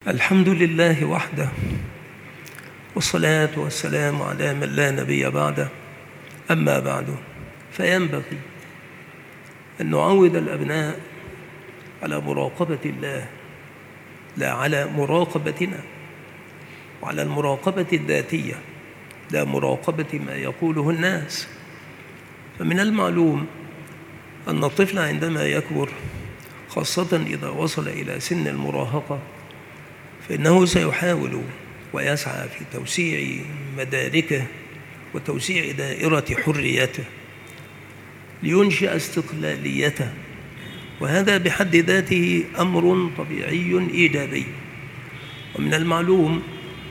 الحمد لله وحده، والصلاة والسلام على من لا نبي بعده. أما بعد، فينبغي أن نعود الأبناء على مراقبة الله، لا على مراقبتنا، وعلى المراقبة الذاتية، لا مراقبة ما يقوله الناس. فمن المعلوم أن الطفل عندما يكبر، خاصة إذا وصل إلى سن المراهقة، فإنه سيحاول ويسعى في توسيع مداركه وتوسيع دائرة حريته لينشئ استقلاليته، وهذا بحد ذاته أمر طبيعي إيجابي. ومن المعلوم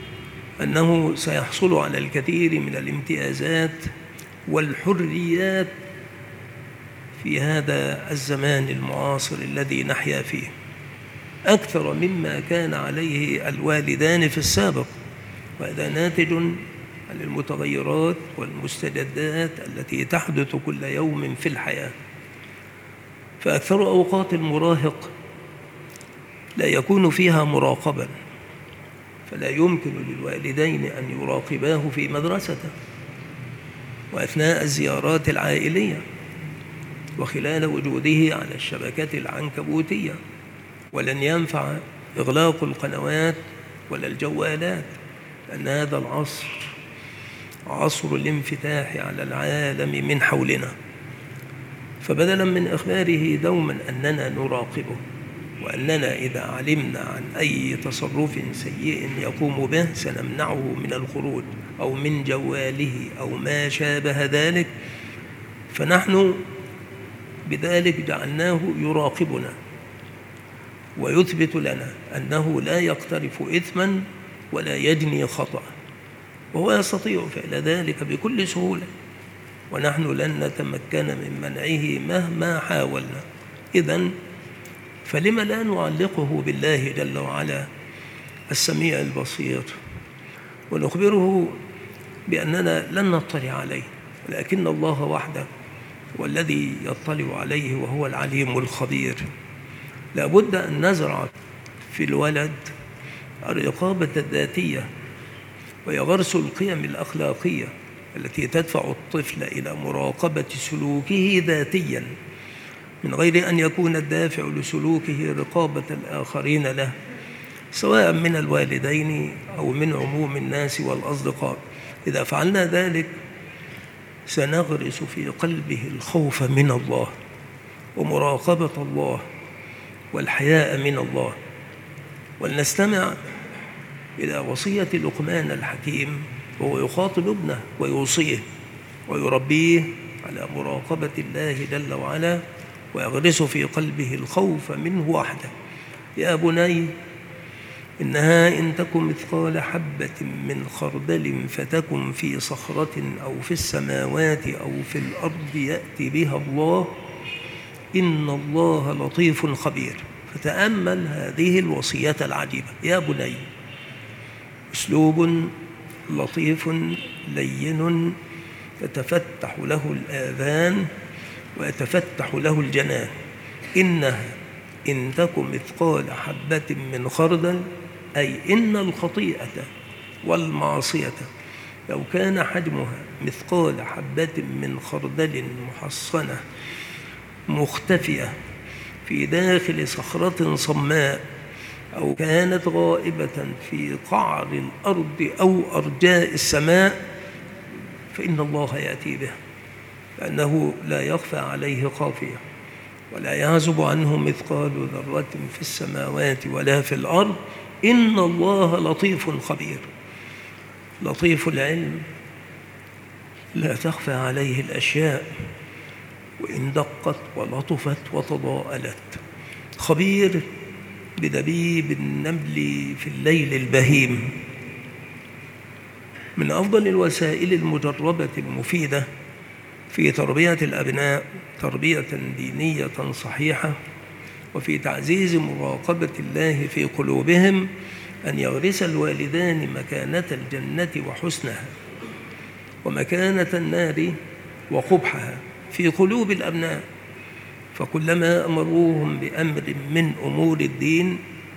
أنه سيحصل على الكثير من الامتيازات والحريات في هذا الزمان المعاصر الذي نحيا فيه، أكثر مما كان عليه الوالدان في السابق، وهذا ناتج عن المتغيرات والمستجدات التي تحدث كل يوم في الحياة. فأكثر أوقات المراهق لا يكون فيها مراقبا، فلا يمكن للوالدين أن يراقباه في مدرسته وأثناء الزيارات العائلية وخلال وجوده على الشبكات العنكبوتية، ولن ينفع إغلاق القنوات ولا الجوالات، لأن هذا العصر عصر الانفتاح على العالم من حولنا. فبدلا من إخباره دوما أننا نراقبه، وأننا إذا علمنا عن أي تصرف سيء يقوم به سنمنعه من الخروج أو من جواله أو ما شابه ذلك، فنحن بذلك جعلناه يراقبنا ويثبت لنا أنه لا يقترف إثما ولا يجني خطأ، وهو يستطيع فعل ذلك بكل سهولة، ونحن لن نتمكن من منعه مهما حاولنا. إذن فلما لا نعلقه بالله جل وعلا السميع البصير ونخبره بأننا لن نطلع عليه، ولكن الله وحده هو الذي يطلع عليه وهو العليم الخبير. لابد أن نزرع في الولد الرقابة الذاتية ويغرس القيم الأخلاقية التي تدفع الطفل إلى مراقبة سلوكه ذاتيا، من غير أن يكون الدافع لسلوكه رقابة الآخرين له، سواء من الوالدين أو من عموم الناس والأصدقاء. إذا فعلنا ذلك سنغرس في قلبه الخوف من الله ومراقبة الله والحياء من الله. ولنستمع إلى وصية لقمان الحكيم وهو يخاطب ابنه ويوصيه ويربيه على مراقبة الله جل وعلا، ويغرس في قلبه الخوف منه وحده. يا بني إنها إن تكن مثقال حبة من خردل فتكن في صخرة أو في السماوات أو في الأرض يأتي بها الله إن الله لطيف خبير. فتأمل هذه الوصية العجيبة. يا بني، أسلوب لطيف لين تتفتح له الآذان ويتفتح له الجنان. إنها إن تكن مثقال حبة من خردل، أي إن الخطيئة والمعصية لو كان حجمها مثقال حبة من خردل محصنة مختفية في داخل صخرة صماء، أو كانت غائبة في قعر الأرض أو أرجاء السماء، فإن الله يأتي بها، لأنه لا يخفى عليه خافية ولا يعزب عنه مثقال ذرة في السماوات ولا في الأرض إن الله لطيف خبير. لطيف العلم لا تخفى عليه الأشياء وإن دقت ولطفت وتضاءلت. خبير بدبيب النمل في الليل البهيم. من أفضل الوسائل المجربة المفيدة في تربية الأبناء تربية دينية صحيحة وفي تعزيز مراقبة الله في قلوبهم أن يغرس الوالدان مكانة الجنة وحسنها ومكانة النار وقبحها في قلوب الأبناء، فكلما أمروهم بأمر من أمور الدين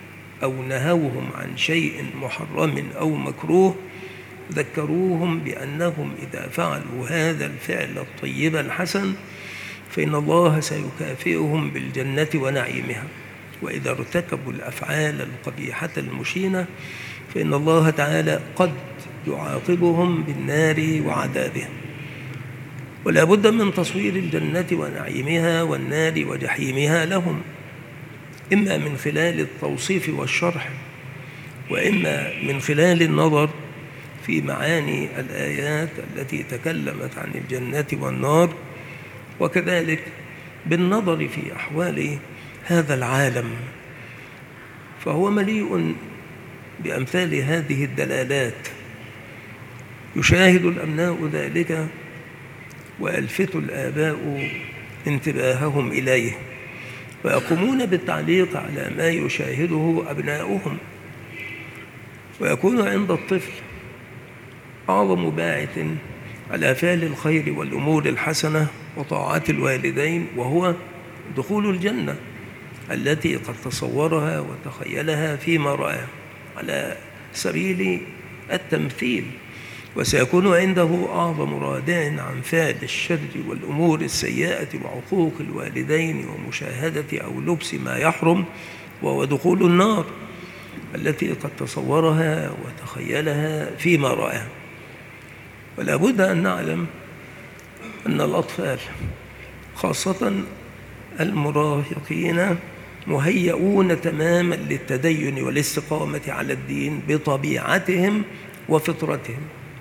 أو نهوهم عن شيء محرم أو مكروه ذكروهم بأنهم إذا فعلوا هذا الفعل الطيب الحسن فإن الله سيكافئهم بالجنة ونعيمها، وإذا ارتكبوا الأفعال القبيحة المشينة فإن الله تعالى قد يعاقبهم بالنار وعذابها. ولا بد من تصوير الجنة ونعيمها والنار وجحيمها لهم، إما من خلال التوصيف والشرح، وإما من خلال النظر في معاني الآيات التي تكلمت عن الجنة والنار، وكذلك بالنظر في أحوال هذا العالم، فهو مليء بأمثال هذه الدلالات. يشاهد الأبناء ذلك ويلفت الآباء انتباههم إليه، ويقومون بالتعليق على ما يشاهده أبناؤهم، ويكون عند الطفل أعظم باعث على فعل الخير والأمور الحسنة وطاعات الوالدين وهو دخول الجنة التي قد تصورها وتخيلها فيما رأى على سبيل التمثيل، وسيكون عنده أعظم رادع عن فعل الشر والأمور السيئة وعقوق الوالدين ومشاهدة أو لبس ما يحرم، وهو دخول النار التي قد تصورها وتخيلها فيما رأى. ولا بد أن نعلم أن الأطفال خاصة المراهقين مهيئون تماما للتدين والاستقامة على الدين بطبيعتهم وفطرتهم.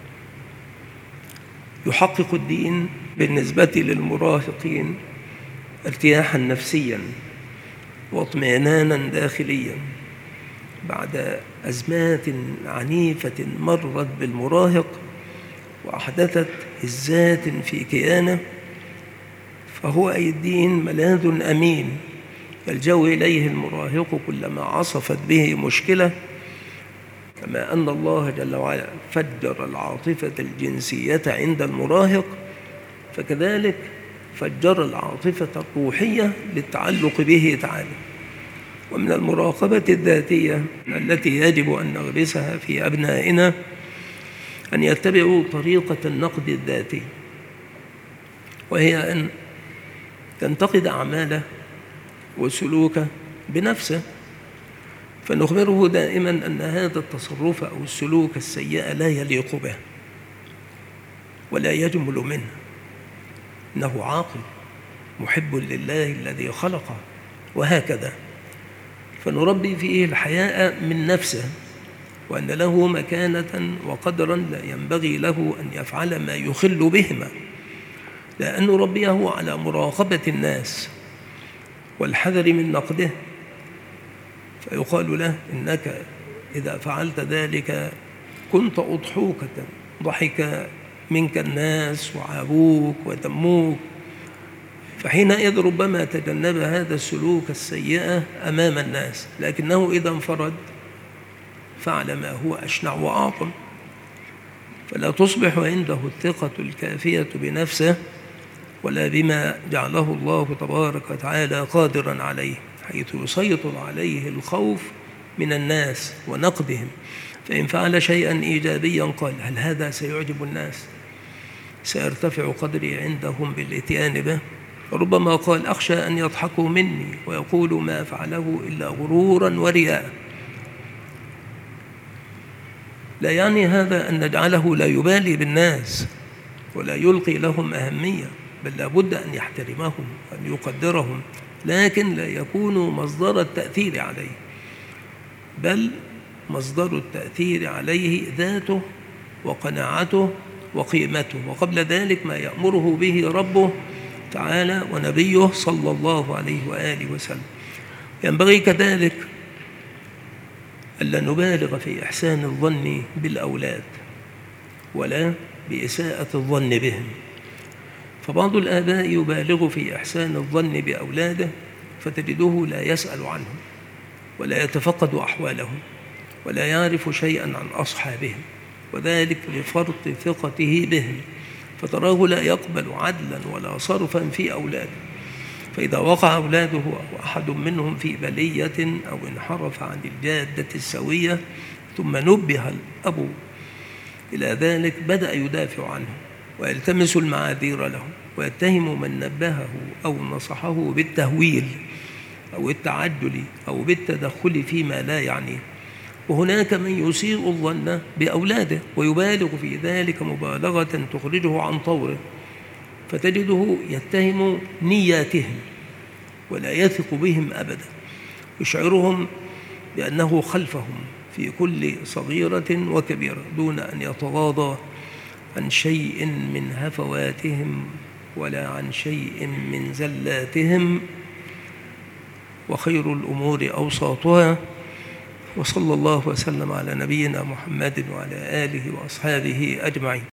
يحقق الدين بالنسبة للمراهقين ارتياحا نفسيا واطمئنانا داخليا بعد أزمات عنيفة مرت بالمراهق وأحدثت هزات في كيانه، فهو أي الدين ملاذ أمين يلجأ إليه المراهق كلما عصفت به مشكلة، كما أن الله جل وعلا فجر العاطفة الجنسية عند المراهق، فكذلك فجر العاطفة الروحية للتعلق به تعالى. ومن المراقبة الذاتية التي يجب أن نغرسها في أبنائنا أن يتبعوا طريقة النقد الذاتي، وهي أن تنتقد أعماله وسلوكه بنفسه، فنخبره دائما أن هذا التصرف أو السلوك السيء لا يليق به ولا يجمل منه، إنه عاقل محب لله الذي خلقه، وهكذا. فنربي فيه الحياء من نفسه، وأن له مكانة وقدرا لا ينبغي له أن يفعل ما يخل بهما، لأن نربيه على مراقبة الناس والحذر من نقده، فيقال له إنك إذا فعلت ذلك كنت أضحوكة، ضحك منك الناس وعابوك وذموك، فحينئذ ربما تجنب هذا السلوك السيئة أمام الناس، لكنه إذا انفرد فعل ما هو أشنع وأعظم، فلا تصبح عنده الثقة الكافية بنفسه ولا بما جعله الله تبارك وتعالى قادرا عليه، حيث يسيطر عليه الخوف من الناس ونقدهم. فإن فعل شيئا إيجابيا قال هل هذا سيعجب الناس؟ سيرتفع قدري عندهم بالإتيان به؟ ربما قال أخشى أن يضحكوا مني ويقولوا ما فعله إلا غرورا ورياء. لا يعني هذا أن نجعله لا يبالي بالناس ولا يلقي لهم أهمية، بل لابد أن يحترمهم وأن يقدرهم، لكن لا يكون مصدر التأثير عليه، بل مصدر التأثير عليه ذاته وقناعته وقيمته، وقبل ذلك ما يأمره به ربه تعالى ونبيه صلى الله عليه وآله وسلم. ينبغي كذلك ألا نبالغ في إحسان الظن بالأولاد ولا بإساءة الظن بهم، فبعض الآباء يبالغ في إحسان الظن بأولاده فتجده لا يسأل عنهم ولا يتفقد أحوالهم ولا يعرف شيئا عن أصحابهم، وذلك لفرط ثقته بهم، فتراه لا يقبل عدلا ولا صرفا في أولاده. فإذا وقع أولاده أو أحد منهم في بلية أو انحرف عن الجادة السوية ثم نبه الأب إلى ذلك، بدأ يدافع عنه ويلتمس المعاذير له، ويتهم من نبهه أو نصحه بالتهويل أو التعجل أو بالتدخل فيما لا يعنيه. وهناك من يسيء الظن بأولاده ويبالغ في ذلك مبالغة تخرجه عن طوره، فتجده يتهم نياتهم ولا يثق بهم أبدا، يشعرهم بأنه خلفهم في كل صغيرة وكبيرة دون أن يتغاضى عن شيء من هفواتهم ولا عن شيء من زلاتهم، وخير الأمور أوساطها. وصلى الله وسلم على نبينا محمد وعلى آله وأصحابه أجمعين.